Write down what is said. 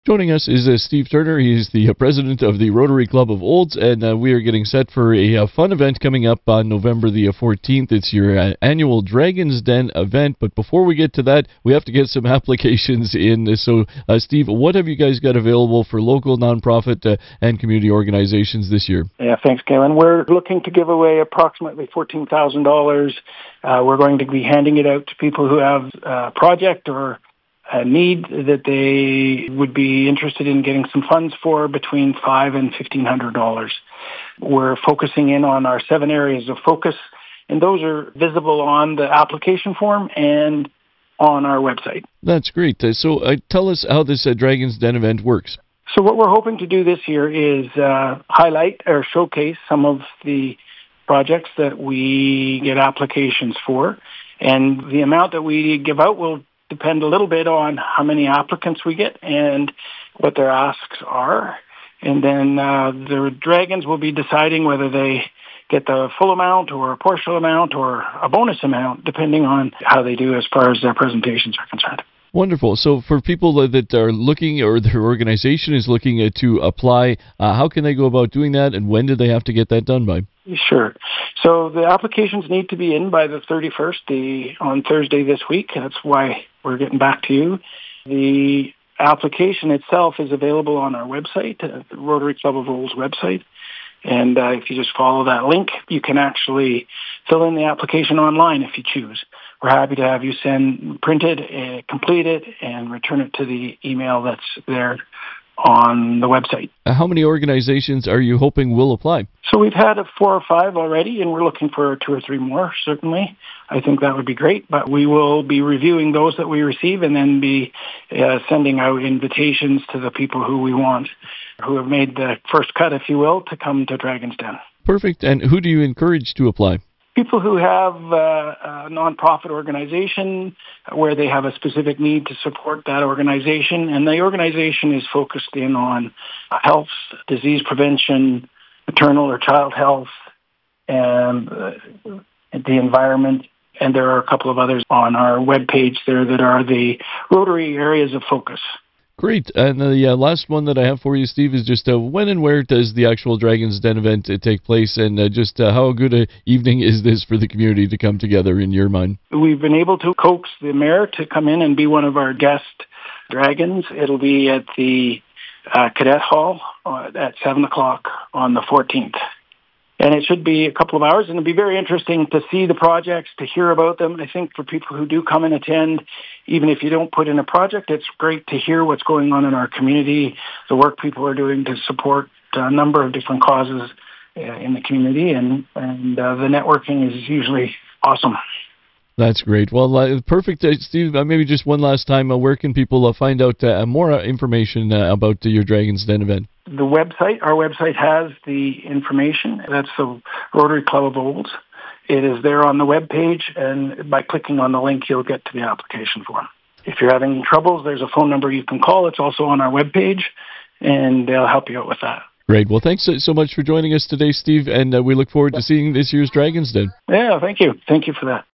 Joining us is Steve Turner. He's the president of the Rotary Club of Olds, and we are getting set for a fun event coming up on November the 14th. It's your annual Dragon's Den event, but before we get to that, we have to get some applications in. So, Steve, what have you guys got available for local nonprofit and community organizations this year? Yeah, thanks, Galen. We're looking to give away approximately $14,000. We're going to be handing it out to people who have a project or a need that they would be interested in getting some funds for between $500 and $1,500. We're focusing in on our 7 areas of focus, and those are visible on the application form and on our website. That's great. So tell us how this Dragon's Den event works. So what we're hoping to do this year is highlight or showcase some of the projects that we get applications for, and the amount that we give out will depend a little bit on how many applicants we get and what their asks are. And then the Dragons will be deciding whether they get the full amount or a partial amount or a bonus amount, depending on how they do as far as their presentations are concerned. Wonderful. So for people that are looking, or their organization is looking to apply, how can they go about doing that, and when do they have to get that done by? Sure. So the applications need to be in by the 31st, on Thursday this week. That's why we're getting back to you. The application itself is available on our website, the Rotary Club of Olds website. And if you just follow that link, you can actually fill in the application online if you choose. We're happy to have you print it, complete it, and return it to the email that's there on the website. How many organizations are you hoping will apply? So we've had 4 or 5 already, and we're looking for 2 or 3 more, certainly. I think that would be great, but we will be reviewing those that we receive and then be sending out invitations to the people who we want, who have made the first cut, if you will, to come to Dragon's Den. Perfect. And who do you encourage to apply? People who have a nonprofit organization where they have a specific need to support that organization, and the organization is focused in on health, disease prevention, maternal or child health, and the environment. And there are a couple of others on our webpage there that are the Rotary areas of focus. Great. And the last one that I have for you, Steve, is just when and where does the actual Dragon's Den event take place, and just how good an evening is this for the community to come together in your mind? We've been able to coax the mayor to come in and be one of our guest dragons. It'll be at the Cadet Hall at 7 o'clock on the 14th. And it should be a couple of hours, and it'll be very interesting to see the projects, to hear about them. I think for people who do come and attend, even if you don't put in a project, it's great to hear what's going on in our community, the work people are doing to support a number of different causes in the community, and the networking is usually awesome. That's great. Well, perfect. Steve, maybe just one last time, where can people find out more information about your Dragon's Den event? The website, our website has the information. That's the Rotary Club of Olds. It is there on the web page, and by clicking on the link, you'll get to the application form. If you're having troubles, there's a phone number you can call. It's also on our web page, and they'll help you out with that. Great. Well, thanks so much for joining us today, Steve, and we look forward to seeing this year's Dragon's Den. Yeah, thank you. Thank you for that.